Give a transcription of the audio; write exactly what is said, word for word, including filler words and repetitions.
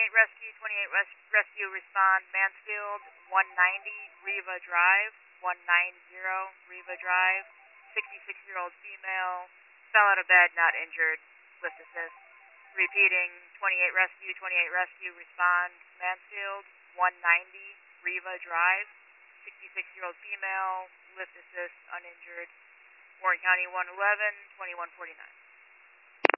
twenty-eight rescue, twenty-eight res rescue respond Mansfield, one ninety Riva Drive, one ninety Riva Drive, sixty-six-year-old female, fell out of bed, not injured, lift assist. Repeating, twenty-eight rescue, twenty-eight rescue respond Mansfield, one ninety Riva Drive, sixty-six-year-old female, lift assist, uninjured. Warren County one eleven, twenty-one forty-nine.